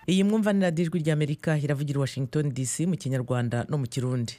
iyi mwumva ni radiyo ijwi ry'Amerika iravugira Washington DC mu Kinyarwanda no mu Kirundi.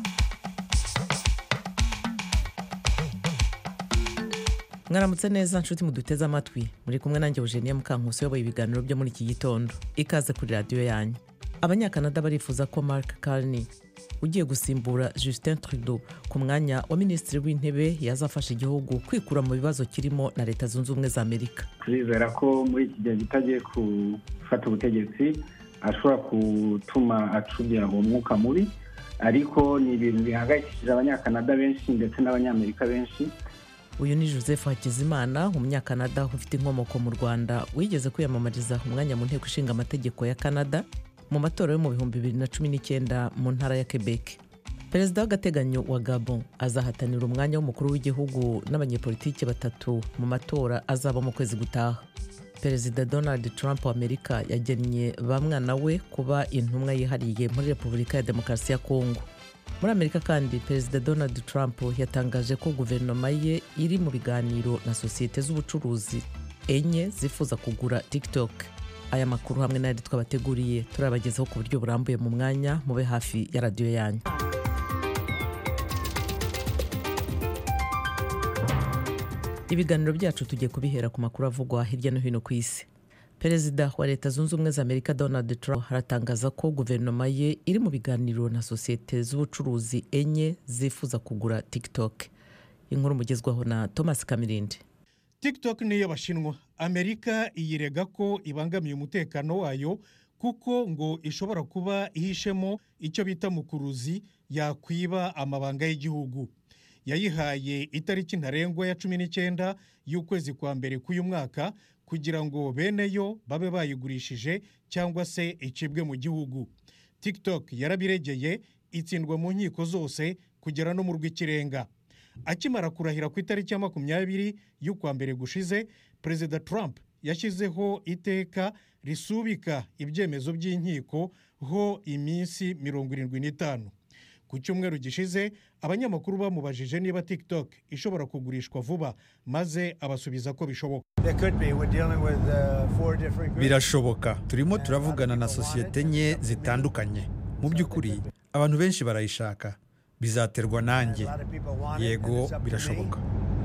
Mwaramutse neza nshuti muduteze amatwi, muri kumwe nanjye Eugenie Mukankusi uyoboye ibiganiro byo muri iki gitondo. Ikaze kuri radiyo yanyu. Abanyakanada barifuza ko Mark Carney ugiye gusimbura Justin Trudeau ku mwanya wa minisitiri w'intebe yazafasha igihugu kwikura mu bibazo kirimo na Leta Zunze Ubumwe za Amerika. Turizera ko muri iki gihe gitagiye gufata ubutegetsi ashobora gutuma acubya umwuka mubi, ariko ni ibintu bihangayikishije abanyakanada benshi ndetse n'abanyamerika benshi. Uyu ni Joseph Hakizimana, umunyakanada ufite inkomoko mu Rwanda, wigeze kwiyamamariza umwanya mu nteko ishinga amategeko ya Canada mu matora yo mu 2019 mu ntara ya Quebec. Perezida w'agateganyo wa Gabon azahatanira umwanya w'umukuru w'igihugu n'abanyepolitiki batatu mu matora azaba mu kwezi gutaha. Perezida Donald Trump wa Amerika yagennye bamwana we kuba intumwa yihariye muri Repubulika ya Demokarasi ya Kongo. Muri Amerika kandi Perezida Donald Trump yatangaje ko guverinoma ye iri mu biganiro na sosiyete z'ubucuruzi enye zifuza kugura TikTok. Aya makuru hamwe n'ayandi twabateguriye turabagezaho ku buryo burambuye mu mwanya, mube hafi ya radiyo yanyu. Ibiganiro byacu tugiye kubihera ku makuru avugwa hirya no hino ku isi. Perezida wa Leta Zunze Ubumwe za Amerika Donald Trump haratangaza ko guverinoma ye iri mu biganiro na sosiyete z'ubucuruzi enye zifuza kugura TikTok. Inkuru mugezwaho na Thomas Kamirindi. TikTok ni y'Abashinwa. Amerika iyirega ko ibangamiye umutekano wayo kuko ngo ishobora kuba ihishemo icyo bita mukuruzi yakwiba amabanga y'igihugu. Yayihaye itariki ntarengwa ya 19 y'ukwezi kwa mbere k'uyu mwaka kugira ngo beneyo babe bayigurishije cyangwa se icibwe mu gihugu. TikTok yarabiregeye, itsindwa mu nkiko zose kugera no mu rw'ikirenga. Akimara kurahira ku itariki ya 20 y'ukwa mbere gushize, Perezida Trump yashyizeho iteka risubika ibyemezo by'inkiko ho iminsi 75. Ku cyumweru gishize abanyamakuru bamubajije niba TikTok ishobora kugurishwa vuba, maze abasubiza ko bishoboka. Birashoboka, turimo turavugana na sosiyete nye zitandukanye. Mu by'ukuri abantu benshi barayishaka, bizaterwa nanjye. Yego, birashoboka.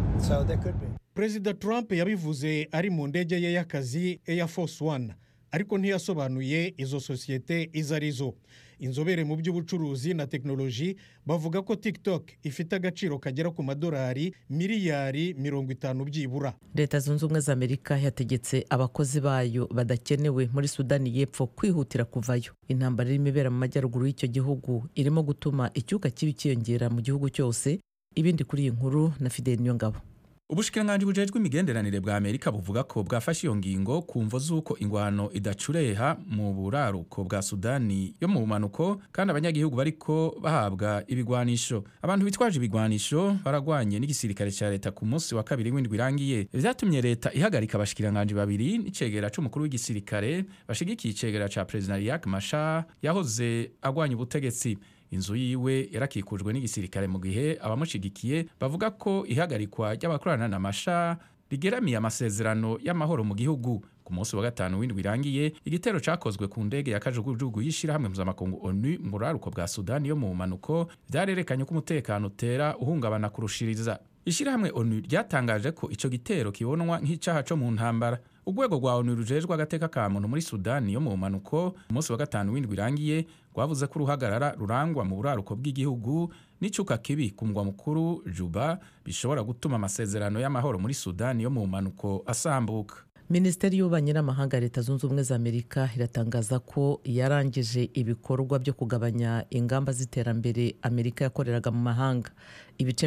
Perezida Trump yabivuze ari mu ndege ye y'akazi Air Force One, ariko ntiyasobanuye izo sosiyete izo arizo. Inzobere mu by'ubucuruzi na teknoloji bavuga ko TikTok ifite agaciro kagera ku madolari miliyari 50 byibura. Leta Zunze Ubumwe za Amerika yategetse abakozi bayo badakenewe muri Sudani y'Epfo kwihutira kuvayo. Intambara irimo ibera mu majyaruguru y'icyo gihugu irimo gutuma icyuka kibi kiyongera mu gihugu cyose. Ibindi kuri iyi nkuru na Fidel Nyongabo. Ubushikiranganji bujejwe imigenderanire bwa Amerika buvuga ko bwafashe iyo ngingo kumvo z'uko ingwano idacureha mu buraruko bwa Sudani yo mu bumanuko, kandi abanyagihugu bariko bahabwa ibigwanisho. Abantu bitwaje ibigwanisho baragwanye n'igisirikare cya leta ku munsi wa kabiri w'indwi irangiye. Vyatumye leta ihagarika abashikiranganji babiri n'icegera c'umukuru w'igisirikare bashigikiye icegera ca President Riek Machar yahoze agwanya ubutegetsi. Inzu yiwe yarakikujwe n'igisirikare mu gihe abamushigikiye bavuga ko ihagarikwa ry'abakorana na Machar rigeramiye amasezerano y'amahoro mu gihugu. Ku munsi wa gatanu w'indwi irangiye, igitero cakozwe ku ndege ya kajugujugu y'ishirahamwe mpuzamakungu ONU mu buraruko bwa Sudani yo mu bumanuko vyarerekanye ko umutekano utera uhungabana kurushiriza. Ishirahamwe ONU ryatangaje ko ico gitero kibonwa nk'icaha co mu ntambara. Urwego rwa ONU rujejwe agateka ka muntu muri Sudani yo mu bumanuko umunsi wa gatanu w'indwi irangiye rwavuze ko uruhagarara rurangwa mu buraruko bw'igihugu n'icuka kibi ku mugwa mukuru Juba bishobora gutuma amasezerano y'amahoro muri Sudani yo mu bumanuko asambuka. Minisiteri y'Ububanyi n'Amahanga ya Leta Zunze Ubumwe za Amerika iratangaza ko yarangije ibikorwa byo kugabanya ingamba z'iterambere Amerika yakoreraga mu mahanga. Ibice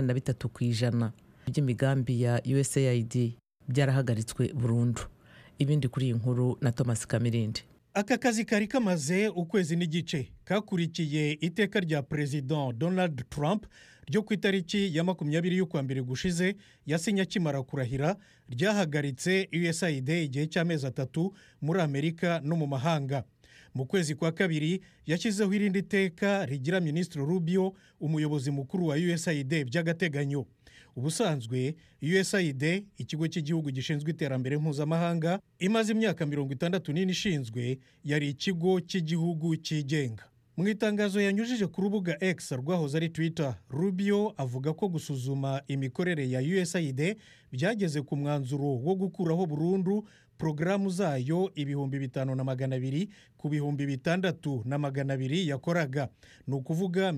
83% by'imigambi ya USAID byarahagaritswe burundu. Ibindi kuri iyi nkuru na Thomas Kamirindi. Aka kazi kari kamaze ukwezi n'igice kakurikiye iteka rya President Donald Trump ryo ku itariki ya 20 y'ukwa mbere gushize yasinya kimara kurahira, ryahagaritse USAID igihe cy'amezi 3 muri Amerika no mu mahanga. Mu kwezi kwa kabiri yashyizeho irindi teka rigira Minisitiri Rubio, umuyobozi mukuru wa USAID by'agateganyo. ubusanzwe USAID ikigo cy'igihugu gishinzwe iterambere mpuzamahanga imaze imyaka 64 ishinzwe yari ikigo cy'igihugu cyigenga. Mu itangazo yanyujije ku rubuga X rwahoze ari Twitter, Rubio avuga ko gusuzuma imikorere ya USAID byageze ku mwanzuro wo gukuraho burundu porogaramu zayo 5,200 ku 6,200 yakoraga. Ni ukuvuga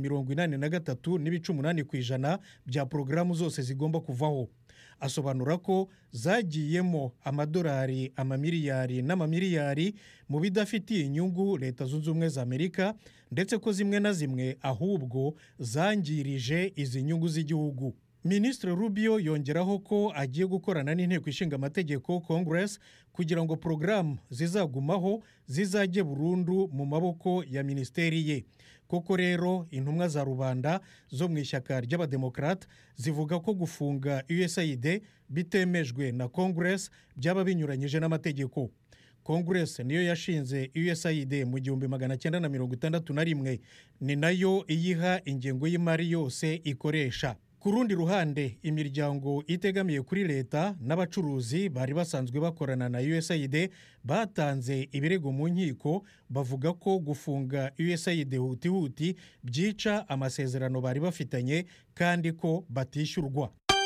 83.8% bya porogaramu zose zigomba kuvaho. Asobanura ko zagiyemo amadolari amamiliyari n'amamiliyari mu bidafitiye inyungu Leta Zunze Ubumwe za Amerika, ndetse ko zimwe na zimwe ahubwo zangirije izi nyungu z'igihugu. Minisitiri Rubio yongeraho ko agiye gukorana n'inteko ishinga amategeko Congress kugira ngo porogaramu zizagumaho zizajye burundu mu maboko ya minisiteri ye. Koko rero intumwa za rubanda zo mu ishyaka ry'abademokrate zivuga ko gufunga USAID bitemejwe na Congress byaba binyuranyije n'amategeko. Congress niyo yashinze USAID mu 1961, ni nayo iyiha ingengo y'imari yose ikoresha. Ku rundi ruhande, imiryango itegamiye kuri leta n'abacuruzi bari basanzwe bakorana na USAID batanze ibirego mu nkiko, bavuga ko gufunga USAID huti byica amasezerano bari bafitanye kandi ko batishyurwa.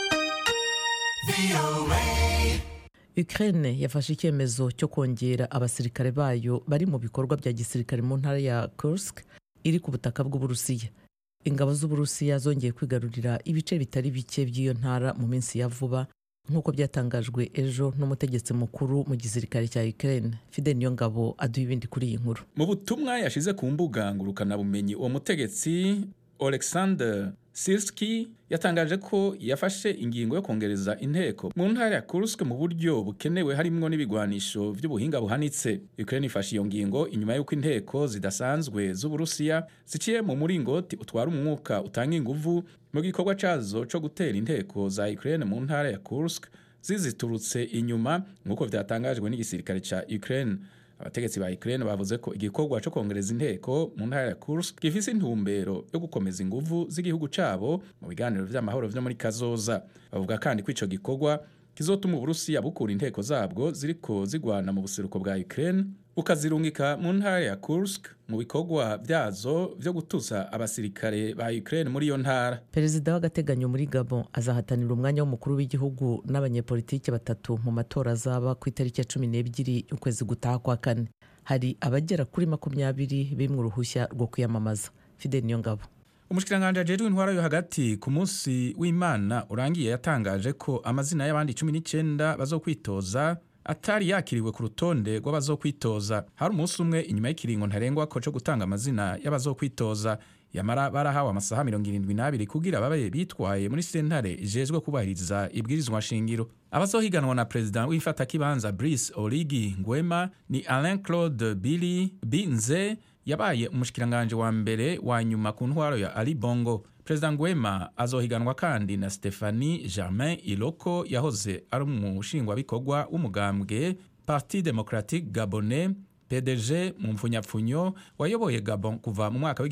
Ukraine yafashe icyemezo cyo kongera abasirikare bayo bari mu bikorwa bya gisirikare mu ntara ya Kursk iri ku butaka bw'Uburusiya. Ingabo z'Uburusiya zongeye kwigarurira ibice bitari bike by'iyo ntara mu minsi ya vuba, nk'uko byatangajwe ejo n'umutegetsi mukuru mu gisirikare cya Ukraine. Fidel Niyongabo aduha ibindi kuri iyi nkuru. Mu butumwa yashize ku mbuga ngurukana bumenyi, uwo mutegetsi Oleksandr Sirski yatangaje ko yafashe ingingo yo kongereza inteko mu ntara ya Kursk mu buryo bukenewe harimo n'ibigwanisho by'ubuhinga buhanitse. Ukraine ifashe iyo ngingo inyuma y'uko inteko zidasanzwe z'Uburusiya ziciye mu muringoti utwara umwuka utanga inguvu mu gikorwa cazo co gutera inteko za Ukraine mu ntara ya Kursk ziziturutse inyuma, nk'uko vyatangajwe n'igisirikare ca Ukraine. Abategetsi ba Ukraine bavuze ko igikorwa cyo kongereza inteko mu ntara ya Kursk gifise intumbero yo gukomeza inguvu z'igihugu cabo mu biganiro vy'amahoro vyo muri kazoza. Bavuga kandi ko ico gikorwa kizotuma Uburusiya bukura inteko zabwo ziriko zigwana mu buseruko bwa Ukraine ukazirungika mu ntara ya Kursk mu bikorwa vyazo vyo gutuza abasirikare ba Ukraine muri iyo ntara. Perezida w'agateganyo muri Gabon azahatanira umwanya w'umukuru w'igihugu n'abanyepolitike batatu mu matora azaba ku itariki ya 12 y'ukwezi gutaha kwa kane. Hari abagera kuri 20 bimwe uruhushya rwo kwiyamamaza. Fidel Niyongabo. Umushikiranganje ajejwe intwara yo hagati ku munsi w'Imana urangiye yatangaje ko amazina y'abandi 19 bazokwitoza atari yakiriwe ku rutonde rw'abazokwitoza. Hari umunsi umwe inyuma y'ikiringo ntarengwa ko cyo gutanga amazina y'abazokwitoza, yamara barahawe amasaha 72 kugira babe bitwaye muri sentare ijejwe kubahiriza ibwirizwa shingiro. Abazohiganwa na president w'ifatakibanza Brice Oligui Nguema ni Alain Claude Billy Binze yabaye umushikiranganje wa mbere wa nyuma ku ntwaro ya Ali Bongo. President Nguema azohiganwa kandi na Stephanie Germain Iloko yahoze ari umushingwabikorwa w'umugambwe Parti Démocratique Gabonais PDG mu mfunyapfunyo wayoboye Gabon kuva mu mwaka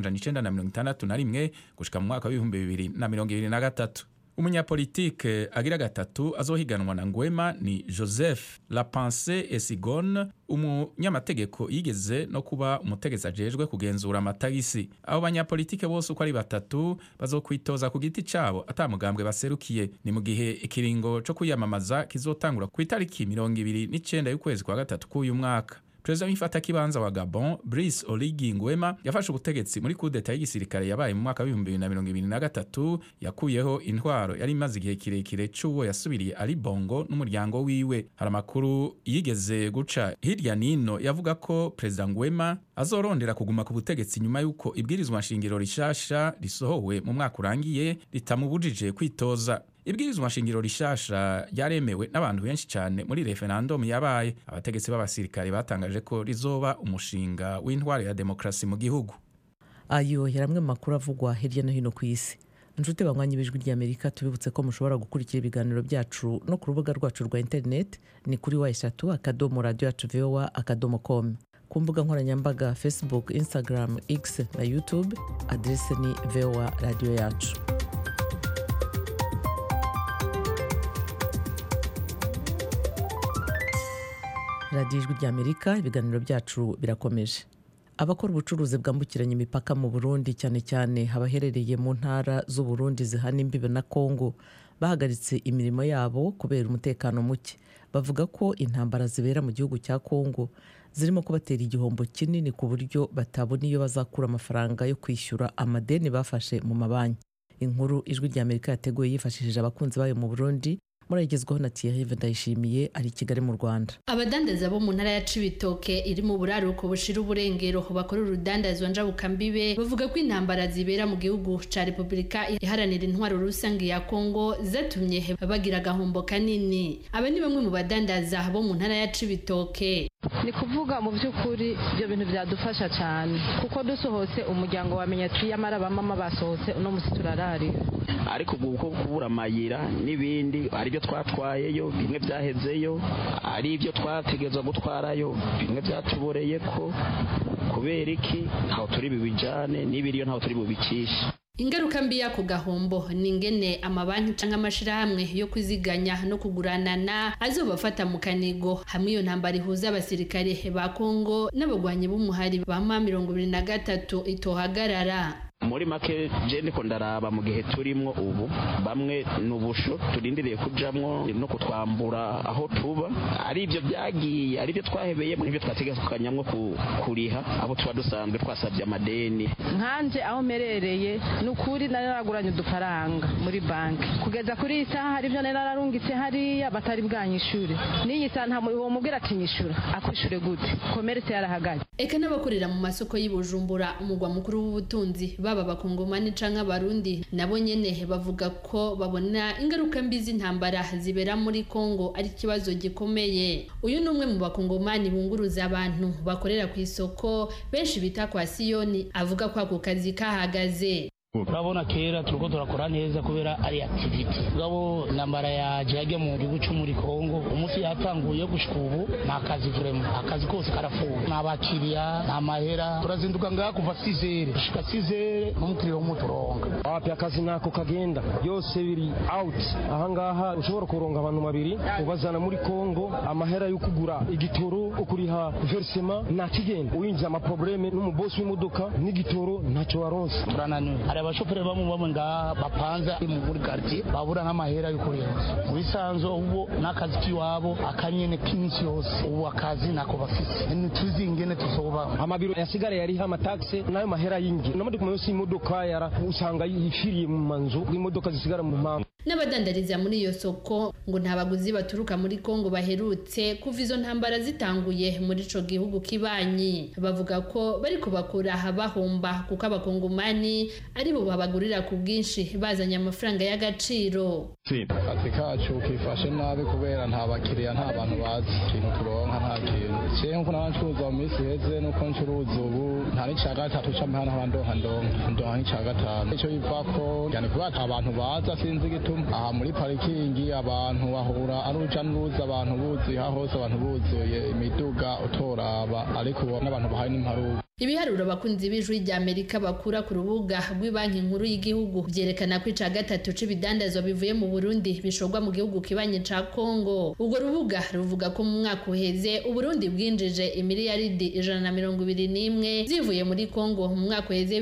w'1961 gushika mu mwaka w'2023. Umunyapolitike agira gatatu azohiganwa na Nguema ni Joseph Lapensée Esigone, umunyamategeko yigeze no kuba umutegetsi ajejwe kugenzura amatagisi. Abo banyapolitike bose uko ari batatu bazokwitoza ku giti cabo atamugambwe baserukiye. Ni mu gihe ikiringo cyo kuyamamaza kizotangura ku itariki 29 y'ukwezi kwa gatatu k'uyu mwaka. Perezida w'ifatakibanza wa Gabon Brice Oligui Nguema yafashe ubutegetsi muri kudeta y'igisirikare yabaye mu mwaka w'2023 yakuyeho intwaro yari imaze igihe kirekire c'uwo yasubiriye Ali Bongo n'umuryango wiwe. Hari amakuru yigeze guca hirya nino yavuga ko Perezida Nguema azorondera kuguma ku butegetsi nyuma y'uko ibwirizwa nshingiro rishasha risohowe mu mwaka urangiye ritamubujije kwitoza. Ibwirizwa nshingiro rishasha ryaremewe n'abantu benshi cyane muri referendum yabaye. Abategetsi b'abasirikare batangaje ko rizoba umushinga w'intwaro ya demokrasi mu gihugu. Ayo yaramwe makuru avugwa hirya no hino ku isi. Njute banywanyi b'ijwi ry'Amerika, tubibutse ko mushobora gukurikira ibiganiro byacu no ku rubuga rwacu rwa internet ni kuri wa3.radio.voa.com. Ku mbuga nkoranyambaga Facebook, Instagram, X na YouTube, adrese ni VOA Radio yacu. radiyo ijwi ry'Amerika, ibiganiro byacu birakomeje. Abakora ubucuruzi bwambukiranya imipaka mu Burundi cyane cyane abaherereye mu ntara z'u Burundi zihana imbibe na Kongo bahagaritse imirimo yabo kubera umutekano muke. Bavuga ko intambara zibera mu gihugu cya Kongo zirimo kubatera igihombo kinini ku buryo batabona iyo bazakura amafaranga yo kwishyura amadeni bafashe mu mabanki. Inkuru ijwi ry'Amerika yateguye yifashishije abakunzi bayo mu Burundi, murayigezwaho na Thierry Ndayishimiye ari Kigali mu Rwanda. Abadandaza bo mu ntara ya Cibitoke iri mu buraruko bushira uburengero bakora urudandazwa njabukambibe bavuga ko intambara zibera mu gihugu ca Republika iharanira intwaro rusange ya Kongo zatumye bagira agahombo kanini. Aba ni bamwe mu badandaza bo mu ntara ya Cibitoke. Ni kuvuga mu by'ukuri ibyo bintu byadufasha cyane kuko dusohotse umuryango wamenye ati yamara bamama basohotse uno musi turarari, ariko ubwo kubura amayira n'ibindi ari byo twatwayeyo bimwe byahezeyo, ari ibyo twategezwa gutwarayo bimwe byatuboreye ko kubera iki ntaho turi bibijane n'ibiriyo ntaho turi bubikisha. Ingaruka mbi y'ako gahombo ni ingene amabanki canke amashirahamwe yo kwiziganya no kuguranana azobafata mu kanigo hamwe iyo ntambara ihuza abasirikare ba Kongo n'abagwanyi b'umuhari ba M23 itohagarara. Muri make je ndiko ndaraba mu gihe turimo ubu bamwe n'ubusho turindiriye kujamwo no kutwambura aho tuba, ari ibyo byagiye ari byo twahebeye mu byo twategeka kukanyamwo kuriha abo tuba dusanzwe twasabye amadeni. Nkanje aho merereye n'ukuri naraguranye udufaranga muri banki kugeza kuri isaha hari byo nararungitse hariya batari bwanyishure n'iyi saha nta uwo mubwira ati nyishure akwishure gute commerce yarahagaye. Eka n'abakorera mu masoko y'Ibujumbura umugwa mukuru w'ubutunzi baba bakongomani canke abarundi nabo nyene bavuga ko babona ingaruka mbi z'intambara zibera muri Kongo ari kibazo gikomeye. Uyu numwe mu bakongomani bunguruza abantu bakorera ku isoko benshi bita kwa Siyoni avuga ko ako kazi kahagaze. Urabona kera turiko turakora neza kubera ari activity gabo nambara ya jage mu gihugu cyo muri Kongo umusi yatanguye gushika ubu nakazi vraiment akazi kose karafuwe n'abakiriya n'amahera turazinduka ngaha kuva 6h gushika 6h n'umukiriya w'umuturonga api akazi nako kagenda yose biri out ahangaha ushobora kuronga abantu babiri ubazana muri Kongo amahera yo kugura igitoro ukuriha versement na kigenda uyinjira ama probleme n'umubosi w'imodoka n'igitoro ntacyo waronse turananiwe. Abashoferi bamwe nga bapanza mu buri quartier babura nk'amahera yo kurenza wisanzo ubu nakazi kiwabo akanyene kinsi yose ubu akazi nako bafise ni tuzingene tusoba amabiro yasigara yari ha mataxe nayo mahera yingi no muri kumwe imodoka yara usanga yifiriye mu manzu imodoka zisigara mu mpamvu. N'abadandariza muri iyo soko ngo nta baguzi baturuka muri Kongo baherutse kuva izo ntambara zitanguye muri ico gihugu kibanyi. Bavuga ko bari kubakura bahomba kuko abakongomani ari bo babagurira ku bwinshi bazanye amafaranga y'agaciro. Akazi kacu kifashe nabi kubera nta bakiriya nta bantu bazi ikintu turonka nta kintu. Cye nko narancuruza mu minsi heze nuko ncuruza ubu nta n'icya gatatu c'amahana ndonka n'icya gatanu. Ico bivako cyane kuba abantu baza sinzi gituma aha muri parikingi abantu bahura ari uruja n'uruza abantu buzuye hose abantu buzuye imiduga utoraba ariko n'abantu bahaye n'imparuka. Ibiharuro abakunzi b'ijwi ry'Amerika bakura ku rubuga rw'ibanki nkuru y'igihugu byerekana ko ica gatatu c'ibidandazwa bivuye mu Burundi bishorwa mu gihugu kibanye ca Kongo. Ubwo rubuga ruvuga ko mu mwaka uheze Uburundi bwinjije imiliyaridi 121 zivuye muri Kongo mu mwaka uheze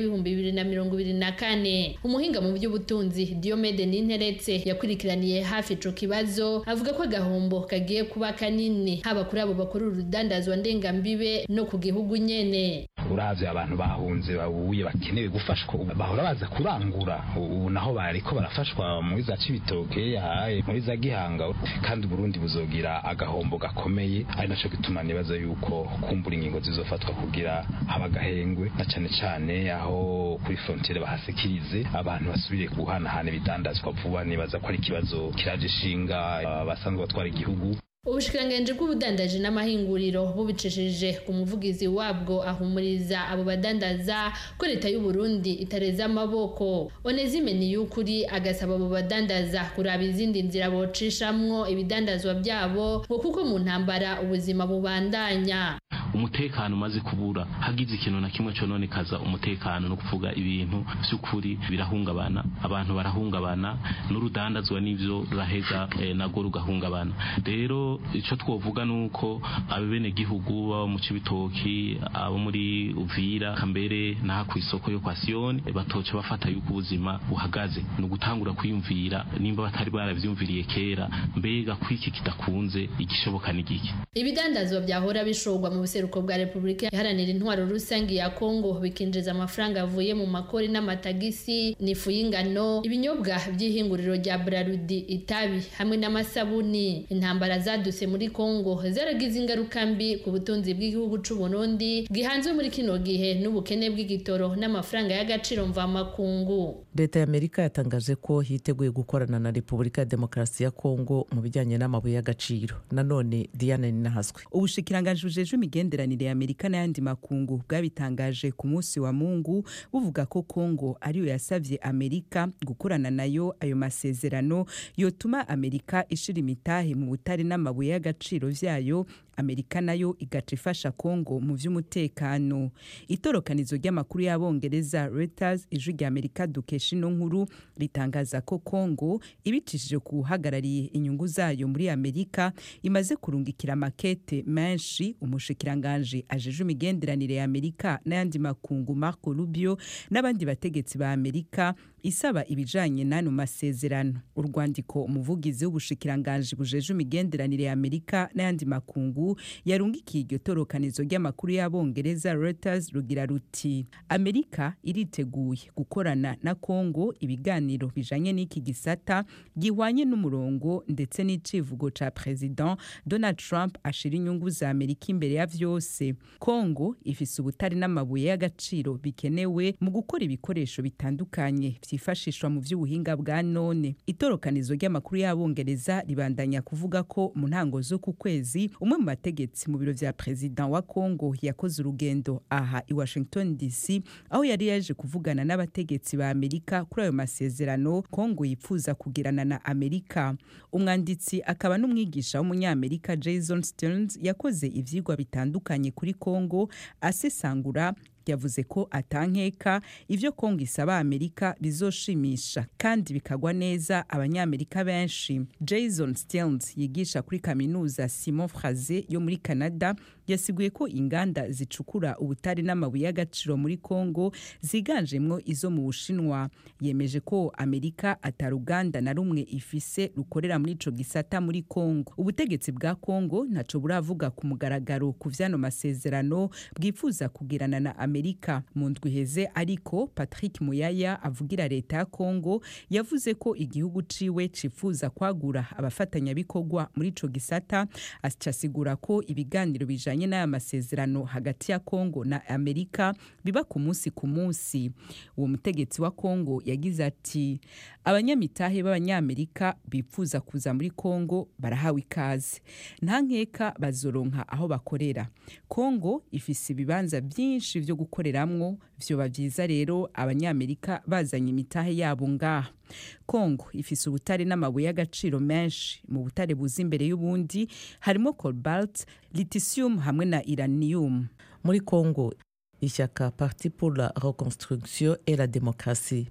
2024. Umuhinga mu by'ubutunzi Diomede Ninteretse yakurikiraniye hafi ico kibazo avuga ko agahombo kagiye kuba kanini haba kuri abo bakora urudandazwa ndengambibe no ku gihugu nyene. Uravye abantu bahunze babuye bakenewe gufashwa bahora baza kurangura ubu naho bariko barafashwa muri za Cibitoke yahaye muri za Gihanga kandi Burundi buzogira agahombo gakomeye ari naco gituma nibaza yuko kumbura ingingo zizofatwa kugira habagahengwe na cane cane aho kuri frontiere bahasekirize abantu basubire guhanahana ibidandazwa vuba nibaza ko ari kibazo kiraje shinga basanzwe batwara igihugu. Ubushikiranganji bw'ubudandaji n'amahinguriro bubicishije ku muvugizi wabwo ahumuriza abo badandaza ko leta y'u Burundi itareza amaboko. Onezime Niyukuri agasaba abo badandaza kuraba izindi nzira bocishamwo ibidandazwa byabo ngo kuko mu ntambara ubuzima bubandanya. umutekano umaze kubura hagize ikintu na kimwe cononekaza umutekano no kuvuga ibintu by'ukuri birahungabana, abantu barahungabana, n'urudandazwa n'ivyo ruraheza nago rugahungabana. Rero ico twovuga nuko abene gihugu baba mu Cibitoki, abo muri Uvira, Kambere na ku isoko yo kwa Sioni batoca bafata yuko ubuzima buhagaze, no gutangura kwiyumvira nimba batari baravyumviriye kera, mbega kwiki kidakunze igishoboka n'igiki. Ibidandazwa byahora bishorwa mu buseruko bwa Republika Iharanira Intwaro Rusangi ya Kongo bikinjiza amafaranga avuye mu makori n'amatagisi, n'ifu y'ingano, ibinyobwa by'ihinguriro rya Brarudi, itabi hamwe n'amasabuni. Intambara zaduse muri Kongo zaragize ingaruka mbi ku butunzi bw'igihugu c'u Burundi gihanzwe muri kino gihe n'ubukene bw'igitoro n'amafaranga y'agaciro mvamakungu. Leta y'Amerika yatangaje ko yiteguye gukorana na Repubulika ya Demokarasi ya Kongo mu bijyanye n'amabuye y'agaciro. Nanone Diane Ninahaswe. Ubushikiranganji bujejwe imigenderanire ya Amerika n'ayandi makungu bwabitangaje ku munsi wa Mungu buvuga ko Kongo ariyo yasavye Amerika gukorana nayo ayo masezerano yotuma Amerika ishira imitahe mu butari n'amabuye y'agaciro vyayo, Amerika nayo igaca ifasha Kongo mu vy'umutekano. Itorokanizo ry'amakuru y'Abongereza Reuters ijwi rya Amerika dukesha ino nkuru ritangaza ko Kongo ibicishije kuhagarariye inyungu zayo muri Amerika imaze kurungikira makete menshi umushikiranganje ajeje imigenderanire ya Amerika n'ayandi makungu Marco Rubio n'abandi bategetsi ba Amerika isaba ibijanye n'ano masezerano. Urwandiko umuvugizi w'ubushikiranganje bujeje imigenderanire ya Amerika n'ayandi makungu yarungikiye iryo torokanizo ry'amakuru y'Abongereza Reuters rugira ruti Amerika iriteguye gukorana na Kongo ibiganiro bijanye n'iki gisata gihwanye n'umurongo ndetse n'icivugo ca President Donald Trump ashira inyungu za Amerika imbere ya vyose. Kongo ifise ubutari n'amabuye y'agaciro bikenewe mu gukora ibikoresho bitandukanye vyifashishwa mu vy'ubuhinga bwa none. Itorokanizo ry'amakuru y'Abongereza ribandanya kuvuga ko mu ntango zo ku kwezi umwe mu bategetsi mu biro vya President wa Kongo yakoze urugendo aha i Washington DC aho yari yaje kuvugana n'abategetsi ba Amerika kuri ayo masezerano Kongo yipfuza kugirana na Amerika. Umwanditsi akaba n'umwigisha w'umunyamerika Jason Stearns yakoze ivyigwa bitandukanye kuri Kongo asesangura yavuze ko atankeka ivyo Kongo isaba Amerika bizoshimisha kandi bikagwa neza abanyamerika benshi. Jason Stearns yigisha kuri kaminuza Simon Fraser yo muri Canada yasiguye ko inganda zicukura ubutari n'amabuye y'agaciro muri Kongo ziganjemwo izo mu Bushinwa. Yemeje ko Amerika ataruganda na rumwe ifise rukorera muri ico gisata muri Kongo. Ubutegetsi bwa Kongo ntaco buravuga ku mugaragaro ku vyano masezerano bwifuza kugirana na Amerika. Mu ndwi heze ariko Patrick Muyaya avugira leta ya Kongo yavuze ko igihugu ciwe cifuza kwagura abafatanya bikorwa muri ico gisata, acasigura ko ibiganiro bijanye n'aya masezerano hagati ya Kongo na Amerika biba ku munsi. Uwo mutegetsi wa Kongo yagize ati abanyamitahe b'abanyamerika bifuza kuza muri Kongo barahawe ikaze, nta nkeka bazoronka aho bakorera. Kongo ifise ibibanza byinshi vyo gukoreramwo, vyoba vyiza rero abanyamerika bazanye imitahe yabo ngaha. Kongo ifise ubutare n'amabuye y'agaciro menshi. Mu butare buzi imbere y'ubundi harimo cobalt, lithium hamwe na uranium. Muri Kongo ishyaka Parti pour la Reconstruction et la Démocratie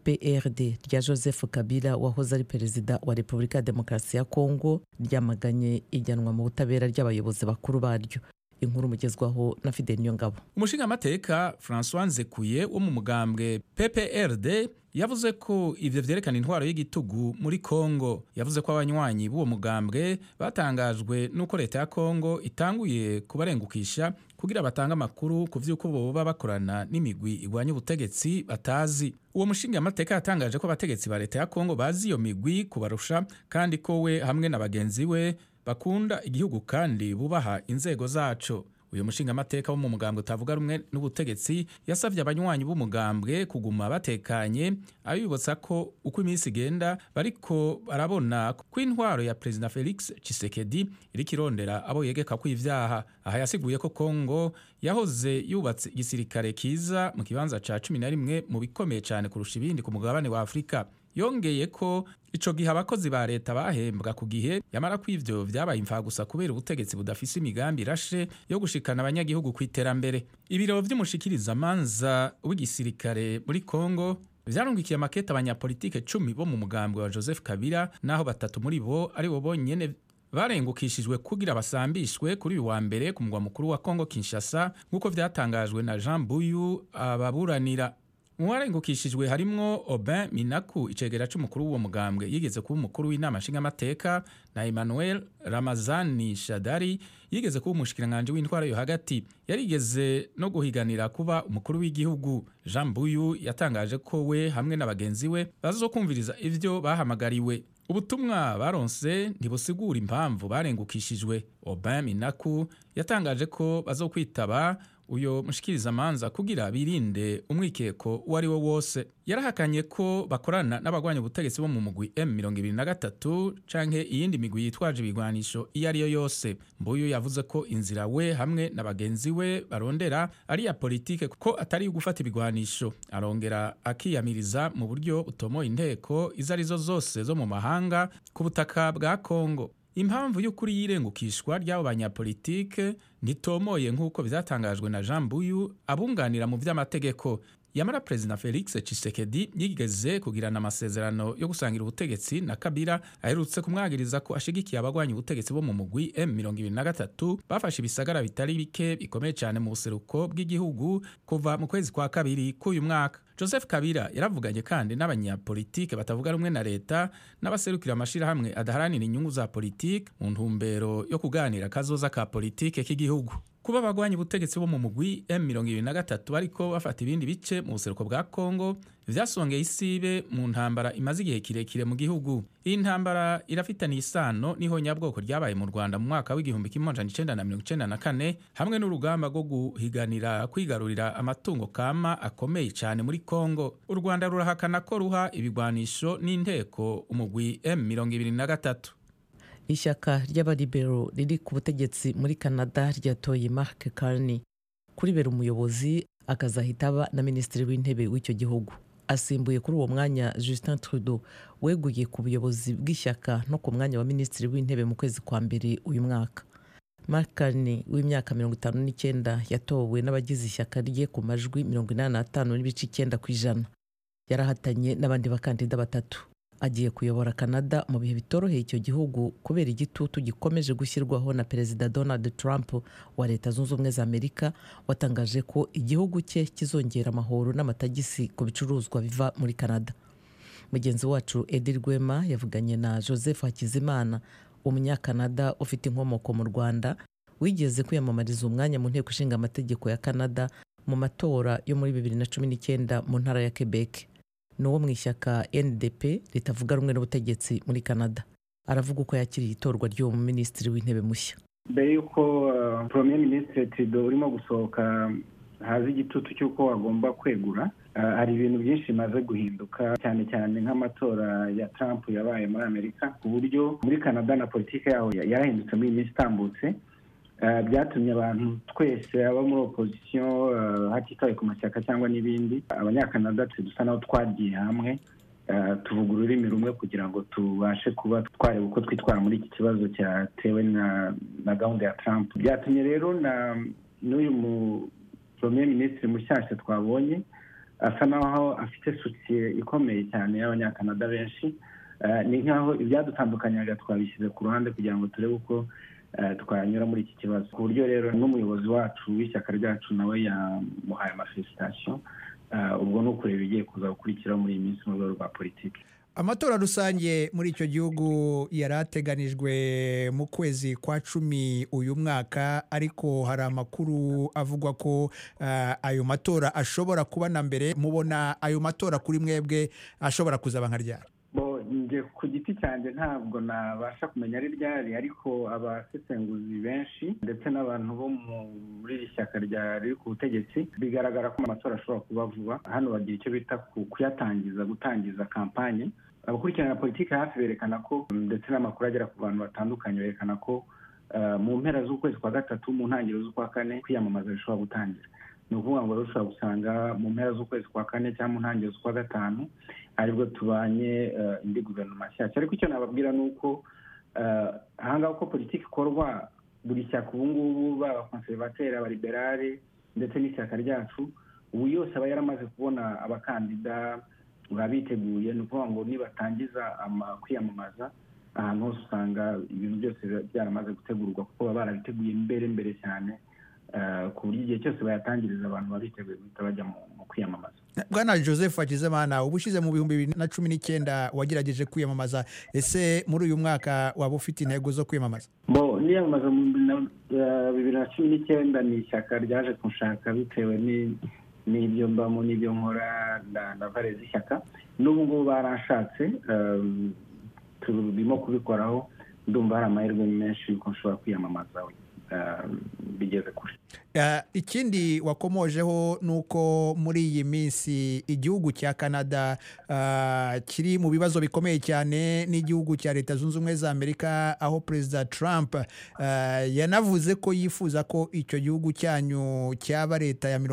PPRD rya Joseph Kabila wahoze ari perezida wa Repubulika ya Demokarasi ya Kongo ryamaganye ijyanwa mu butabera ry'abayobozi bakuru baryo. Inkuru mugezwaho na Fidel Nyongabo. Umushingamateka François Nzekuye wo mu mugambwe PPRD yavuze ko ivyo vyerekana intwaro y'igitugu muri Kongo. Yavuze ko abanywanyi b'uwo mugambwe batangajwe nuko leta ya Kongo itanguye kubarengukisha kugira batanga amakuru ku vy'uko boba bakorana n'imigwi igwanya ubutegetsi batazi. Uwo mushingamateka yatangaje ko abategetsi ba leta ya Kongo bazi iyo migwi kubarusha kandi ko we hamwe na bagenzi we bakunda igihugu kandi bubaha inzego zaco. Uyu mushingamateka wo mu mugambwe utavuga rumwe n'ubutegetsi yasavye abanywanyi b'umugambwe kuguma batekanye, abibutsa ko uko iminsi igenda bariko barabona ko intwaro ya President Felix Tshisekedi iriko irondera abo yegeka ko ivyaha. Aha yasiguye ko Kongo yahoze yubatse igisirikare kiza mu kibanza ca 11 mu bikomeye cyane kurusha ibindi ku mugabane wa Afrika. yongeye ko ico gihe abakozi ba leta bahembwa ku gihe, yamara ko ivyo vyabaye imfagusa kubera ubutegetsi budafise imigambi irashe yo gushikana abanyagihugu ku iterambere. Ibiro vy'umushikirizamanza w'igisirikare muri Kongo vyarungikiye amakete abanyapolitike 10 bo mu mugambwe wa Joseph Kabila, naho 3 muri bo ari bo bonyene barengukishijwe kugira basambishwe kuri uyu wa mbere ku mugwa mukuru wa Kongo Kinshasa, nk'uko vyatangajwe na Jean Buyu ababuranira. Mu warengukishijwe harimwo Aubin Minaku, icegera c'umukuru w'uwo mugambwe yigeze kuba umukuru w'inama nshingamateka, na Emmanuel Ramazani Shadari yigeze kuba umushikiranganje w'intwara yo hagati, yarigeze no guhiganira kuba umukuru w'igihugu. Jean Buyu yatangaje ko we hamwe n'abagenzi we bazokumviriza ivyo bahamagariwe. Ubutumwa baronse ntibusigura impamvu barengukishijwe. Aubin Minaku yatangaje ko bazokwitaba uyo mushikirizamanza kugira birinde umwikeko uwo ari wo wose. Yarahakanye ko bakorana n'abagwanya ubutegetsi bo mu mugwi M23 canke iyindi migwi yitwaje ibigwanisho iyo ari yo yose. Mbuyu yavuze ko inzira we hamwe n'abagenzi we barondera ari ya politike, ko atari gufata ibigwanisho. Arongera akiyamiriza mu buryo butomoye inteko izo arizo zose zo mu mahanga ku butaka bwa Kongo. Impamvu y'ukuri y'irengukishwa ry'abo banyapolitike ntitomoye nk'uko bizatangajwe na Jean Buyu abunganira mu vy'amategeko. Yamara President Felix Tshisekedi yigeze kugirana amasezerano yo gusangira ubutegetsi na Kabila, aherutse kumwagiriza ko ashigikiye abagwanya ubutegetsi bo mu mugwi M23 bafashe ibisagara bitari bike bikomeye cyane mu buseruko bw'igihugu kuva mu kwezi kwa kabiri k'uyu mwaka. Joseph Kabila yaravuganye kandi n'abanyapolitike batavuga rumwe na leta n'abaserukira amashirahamwe adaharanira inyungu za politike mu ntumbero yo kuganira kazoza ka politike k'igihugu. Kuba abagwanya ubutegetsi bo mu mugwi M23 bariko bafata ibindi bice mu buseruko bwa Kongo vyasongeye isibe mu ntambara imaze igihe kirekire mu gihugu. Iyi ntambara irafitaniye isano n'ihonyabwoko ryabaye mu Rwanda mu mwaka w'1994 hamwe n'urugamba rwo guhiganira kwigarurira amatungo kama akomeye cyane muri Kongo. U Rwanda rurahakana ko ruha ibigwanisho n'inteko umugwi M23. Ishyaka ry'abalibero riri ku butegetsi muri Canada ryatoye Mark Carney kuribera umuyobozi, akazahita aba na minisitiri w'intebe w'icyo gihugu. Asimbuye kuri uwo mwanya Justin Trudeau weguye ku buyobozi bw'ishyaka no ku mwanya wa minisitiri w'intebe mu kwezi kwa mbere uyu mwaka. Mark Carney w'imyaka 59 yatowe n'abagize ishyaka rye ku majwi 85.9%. Yarahatanye n'abandi bakandida 3. Agiye kuyobora Canada mu bihe bitoroheye icyo gihugu kubera igitutu gikomeje gushyirwaho na Perezida Donald Trump wa Leta Zunze Ubumwe za Amerika, watangaje ko igihugu cye kizongera amahoro n'amatagisi ku bicuruzwa biva muri Canada. Mugenzi wacu Edi Rwema yavuganye na Joseph Hakizimana, umunyakanada ufite inkomoko mu Rwanda, wigeze kwiyamamariza umwanya mu nteko ishinga amategeko ya Canada mu matora yo muri 2019 mu ntara ya Quebec. N'uwo mu ishyaka NDP ritavuga rumwe n'ubutegetsi muri Canada. Aravuga uko yakiriye itorwa ry'uwo minisitiri w'intebe mushya. Mbere yuko Premier Ministre Trudeau urimo gusohoka hazi igitutu cy'uko agomba kwegura, hari ibintu byinshi bimaze guhinduka, cyane cyane nk'amatora ya Trump yabaye muri Amerika, ku buryo muri Canada na politike yaho yarahindutse muri iminsi itambutse. Byatumye abantu twese aba muri opposition hatitaye ku mashyaka cyangwa n'ibindi, abanyakanada dusa naho twagiye hamwe tuvuga ururimi rumwe kugira ngo tubashe kuba twareba uko twitwara muri iki kibazo cyatewe na gahunda ya Trump. Byatumye rero n'uyu mu Premier Ministre mushyashya twabonye asa naho afite soutien ikomeye cyane y'abanyakanada benshi. Ni nkaho ibyadutandukanyaga twabishyize ku ruhande kugira ngo turebe uko twanyura muri iki kibazo. Ku buryo rero n'umuyobozi wacu w'ishyaka ryacu nawe yamuhaye amasfelicitation. Ubwo no kureba igiye kuza gukurikira muri iyi minsi mu rwego rwa politiki. Amatora rusange muri icyo gihugu yarateganijwe mu kwezi kwa 10 uyu mwaka, ariko hari amakuru avugwa ko ayo matora ashobora kuba na mbere. Mubona ayo matora kuri mwebwe ashobora kuzaba nka ryari? Nje ku giti cyanjye ntabwo nabasha kumenya ari ryari, ariko abasesenguzi benshi ndetse n'abantu bo muri iri shyaka riri ku butegetsi bigaragara ko amatora ashobora kuba vuba. Hano bagira icyo bita gutangiza kampanye. Abakurikirana politiki hafi berekana ko, ndetse n'amakuru agera ku bantu batandukanye berekana ko mu mpera z'ukwezi kwa gatatu mu ntangiriro z'ukwa kane kwiyamamaza bishobora gutangira. ni ukuvuga ngo rushobora gusanga mu mpera z'ukwezi kwa kane cyangwa mu ntangiriro z'ukwa gatanu aribwo tubanye indi guverinoma nshyashya. Ariko icyo nababwira ni uko ahangaha uko politiki ikorwa, buri shyaka ubu ngubu baba konservateri, abaliberale ndetse n'ishyaka ryacu, ubu yose aba yaramaze kubona abakandida baba biteguye. Ni ukuvuga ngo nibatangiza kwiyamamaza, ahantu hose usanga ibintu byose byaramaze gutegurwa kuko baba barabiteguye mbere cyane, ku buryo igihe cyose bayatangiriza abantu baba biteguye guhita bajya mu kwiyamamaza. Bwana Joseph Hakizimana, ubushize mu 2019 wagerageje kwiyamamaza, ese muri uyu mwaka waba ufite intego zo kwiyamamaza? Niyamamaza mu 2019 ni ishyaka ryaje kunshaka bitewe n'ibyo mbamo n'ibyo nkora na valezi ishyaka. N'ubu ngubu baranshatse, turimo kubikoraho, ndumva hari amahirwe menshi yuko nshobora kwiyamamaza bigeze kure. Ikindi wakomojeho nuko muri iyi minsi igihugu cya Canada kiri mu bibazo bikomeye cyane n'igihugu cya Leta Zunze Ubumwe za Amerika, aho President Trump yanavuze ko yifuza ko icyo gihugu cyanyu cyaba leta ya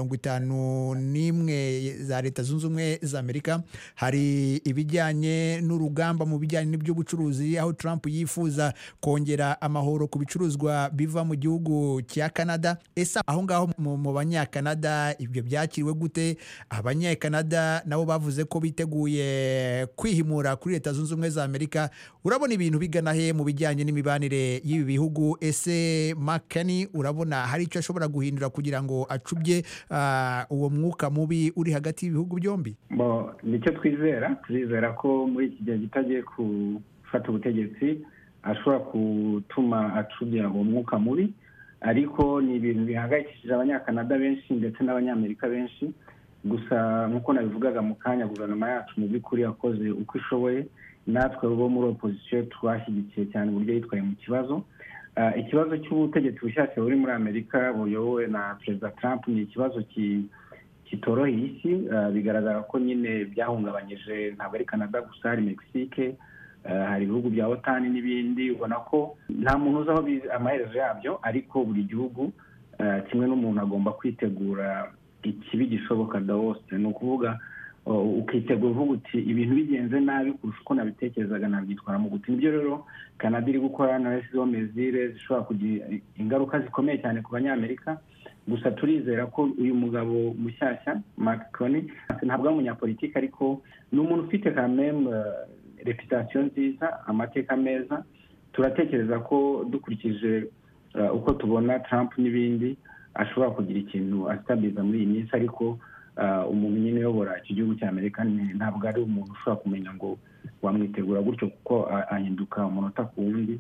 51 za Leta Zunze Ubumwe za Amerika. Hari ibijyanye n'urugamba mu bijyanye n'iby'ubucuruzi, aho Trump yifuza kongera amahoro ku bicuruzwa biva mu gihugu cya Canada. Esa aho ngaho mu banyakanada ibyo byakiriwe gute? Abanyakanada nabo bavuze ko biteguye kwihimura kuri Leta Zunze Ubumwe za Amerika. Urabona ibintu bigana he mu bijyanye n'imibanire y'ibi bihugu? Ese Makani urabona hari icyo ashobora guhindura kugira ngo acubye uwo mwuka mubi uri hagati y'ibihugu byombi? Nicyo twizera ko muri iki gihe gitagiye gufata ubutegetsi ashobora gutuma acubya uwo mwuka mubi. Ariko ni ibintu bihangayikishije abanyakanada benshi ndetse n'abanyamerika benshi. Gusa nk'uko nabivugaga mu kanya, guverinoma yacu mu by'ukuri yakoze uko ishoboye. Natwe bo muri opposition twashyigikiye cyane uburyo yitwaye mu kibazo. Ikibazo cy'ubutegetsi bushyashya buri muri Amerika buyobowe na Perezida Trump ni ikibazo kitoroheye isi. Bigaragara ko nyine byahungabanyije ntabwo ari Canada gusa, hari Mexique, hari ibihugu bya OTAN n'ibindi. Ubona ko nta muntu uzi aho amaherezo yabyo, ariko buri gihugu kimwe n'umuntu agomba kwitegura ikibi gishoboka hose. Ni ukuvuga ukitegura uvuga uti ibintu bigenze nabi kurusha uko nabitekerezaga nabyitwaramo gute. Nibyo rero Canada iri gukora, na zo mezire zishobora kugira ingaruka zikomeye cyane ku banyamerika. Gusa turizera ko uyu mugabo mushyashya Macron ntabwo ari umunyapolitiki, ariko ni umuntu ufite quand même reputation nziza, amateka meza. Turatekereza ko dukurikije uko tubona Trump n'ibindi ashobora kugira ikintu astabiliza muri iyi minsi. Ariko umuntu nyine uyobora iki gihugu cya Amerika ntabwo ari umuntu ushobora kumenya ngo wamwitegura gutyo, kuko ahinduka umunota ku wundi.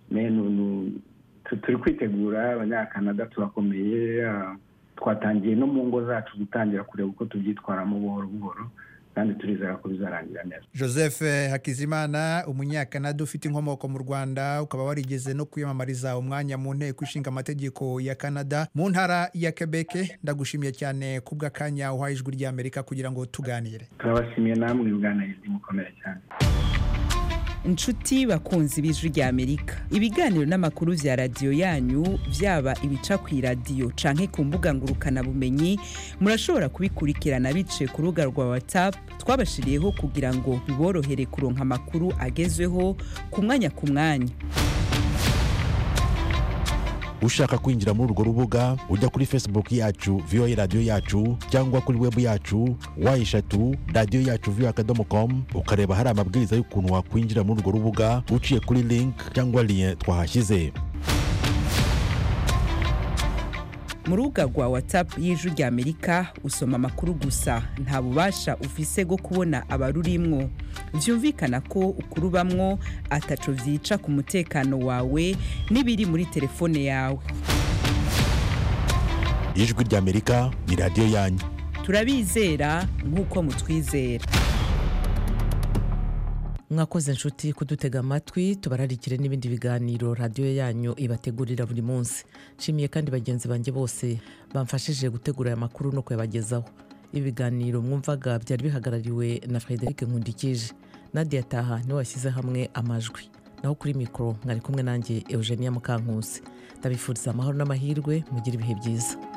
Turi kwitegura, abanyakanada turakomeye, twatangiye no mu ngo zacu gutangira kureba uko tubyitwaramo buhoro buhoro, kandi turizera ko bizarangira neza. Joseph Hakizimana, umunyakanada ufite inkomoko mu Rwanda, ukaba warigeze no kwiyamamariza umwanya mu nteko ishinga amategeko ya Canada mu ntara ya Quebec. Ndagushimiye cyane kubw'akanya uhaye Ijwi ry'Amerika kugira ngo tuganire. Turabashimiye namwe, muganirize mukomere cyane. Inshuti bakunzi b'Ijwi ry'Amerika, ibiganiro n'amakuru vya radio yanyu vyaba ibica ku radio canke ku mbuga ngurukana bumenyi, murashobora kubikurikirana bice ku rubuga rwa WhatsApp twabashiriyeho kugira ngo biborohere kuronka amakuru agezweho ku mwanya ku mwanya. Ushaka kwinjira muri urwo rubuga, ujya kuri Facebook yacu VOA Radio yacu, cyangwa kuri web yacu wa3radio-yacu.com, ukareba hari amabwiriza y'ukuntu wakwinjira muri urwo rubuga uciye kuri link cyangwa lien twahashyize. Mu rubuga rwa WhatsApp y'Ijwi ry'Amerika usoma amakuru gusa, nta bubasha ufise bwo kubona abarurimwo. Vyumvikana ko ukurubamwo ataco vyica ku mutekano wawe n'ibiri muri telefone yawe. Ijwi ry'Amerika ni radio yanyu. Turabizera nk'uko mutwizera. Mwakoze inshuti kudutega amatwi. Tubararikire n'ibindi biganiro radio yanyu ibategurira buri munsi. Nshimiye kandi bagenzi banjye bose bamfashije gutegura aya makuru no kuyabagezaho. Ibiganiro mwumvaga byari bihagarariwe na Frederic Nkundikije. Nadia Taha niwe washyize hamwe amajwi. Naho kuri mikro mwari kumwe nanjye Eugenia Mukankusi. Ndabifuriza amahoro n'amahirwe, mugira ibihe byiza.